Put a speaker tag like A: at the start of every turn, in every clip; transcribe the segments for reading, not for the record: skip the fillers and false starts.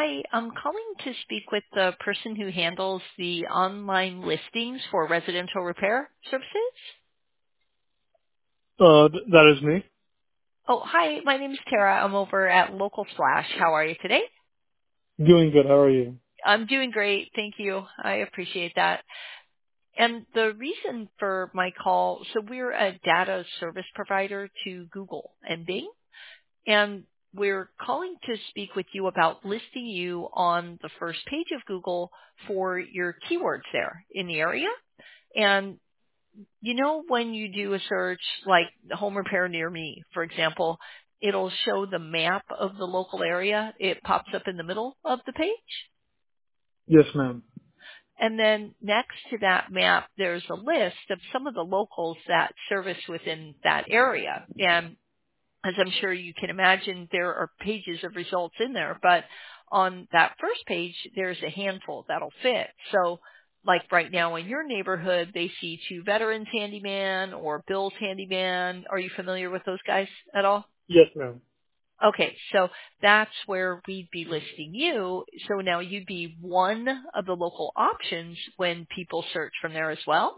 A: Hi, I'm calling to speak with the person who handles the online listings for residential repair services.
B: That is me.
A: Oh, hi, my name is Tara. I'm over at Local Splash. How are you today?
B: Doing good. How are you?
A: I'm doing great. Thank you. I appreciate that. And the reason for my call, so we're a data service provider to Google and Bing, and we're calling to speak with you about listing you on the first page of Google for your keywords there in the area. And when you do a search like home repair near me, for example, it'll show the map of the local area. It pops up in the middle of the page.
B: Yes, ma'am.
A: And then next to that map, there's a list of some of the locals that service within that area. And as I'm sure you can imagine, there are pages of results in there, but on that first page, there's a handful that'll fit. So like right now in your neighborhood, they see Two Veterans Handyman or Bill's Handyman. Are you familiar with those guys at all?
B: Yes, ma'am.
A: Okay, so that's where we'd be listing you. So now you'd be one of the local options when people search from there as well.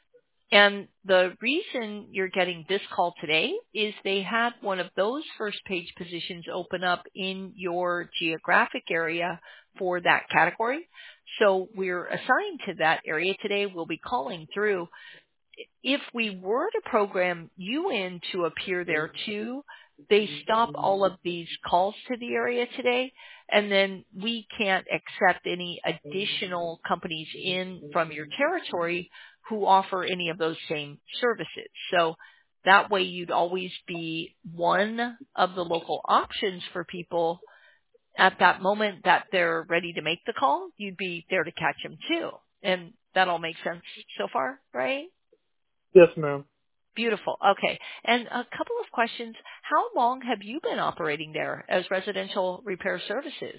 A: And the reason you're getting this call today is they had one of those first page positions open up in your geographic area for that category. So we're assigned to that area today. We'll be calling through. If we were to program you in to appear there too, they stop all of these calls to the area today, and then we can't accept any additional companies in from your territory who offer any of those same services. So that way you'd always be one of the local options for people at that moment that they're ready to make the call. You'd be there to catch them too. And that all makes sense so far, right?
B: Yes, ma'am.
A: Beautiful. Okay. And a couple of questions. How long have you been operating there as residential repair services?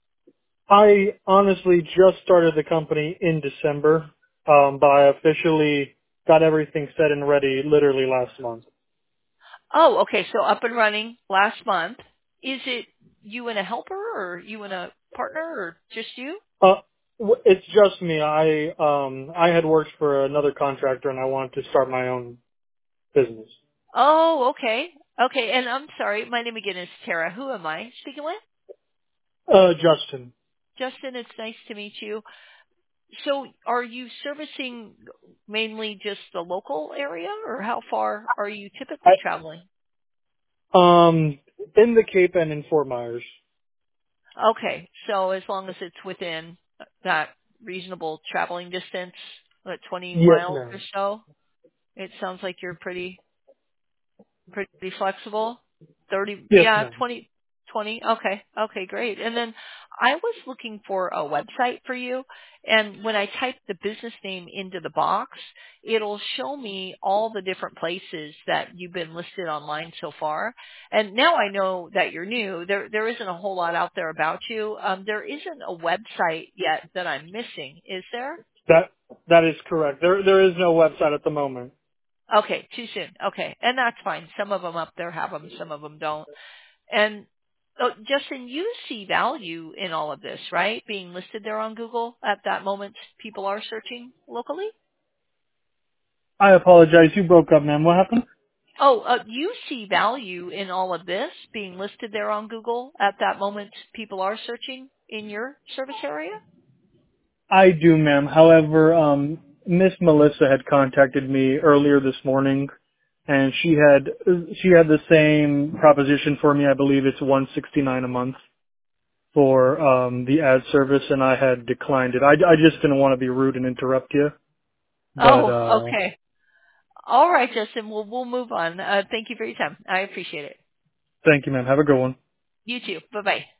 B: I honestly just started the company in December, but I officially got everything set and ready literally last month.
A: Oh, okay. So up and running last month. Is it you and a helper or you and a partner or just you?
B: Uh, it's just me. I had worked for another contractor and I wanted to start my own business.
A: Oh, okay. Okay. And I'm sorry. My name again is Tara. Who am I speaking with?
B: Justin.
A: Justin, it's nice to meet you. So are you servicing mainly just the local area or how far are you
B: I,
A: typically traveling?
B: in the Cape and in Fort Myers.
A: Okay. So as long as it's within that reasonable traveling distance, 20
B: Yes,
A: miles or
B: ma'am.
A: so, it sounds like you're pretty flexible. 30,
B: Yes,
A: yeah,
B: ma'am.
A: 20. Okay. Okay, great. And then I was looking for a website for you. And when I type the business name into the box, it'll show me all the different places that you've been listed online so far. And now I know that you're new. There isn't a whole lot out there about you. There isn't a website yet that I'm missing. Is there?
B: That is correct. There is no website at the moment.
A: Okay, too soon. Okay. And that's fine. Some of them up there have them, some of them don't. And Justin, you see value in all of this, right? Being listed there on Google at that moment, people are searching locally.
B: I apologize. You broke up, ma'am. What happened?
A: Oh, you see value in all of this being listed there on Google at that moment, people are searching in your service area.
B: I do, ma'am. However, Miss Melissa had contacted me earlier this morning, and she had the same proposition for me. I believe it's $169 a month for the ad service, and I had declined it. I just didn't want to be rude and interrupt you, but
A: Oh, okay. All right, Justin. Well, we'll move on. Thank you for your time. I appreciate it.
B: thank you, ma'am. Have a good one.
A: You too. Bye bye.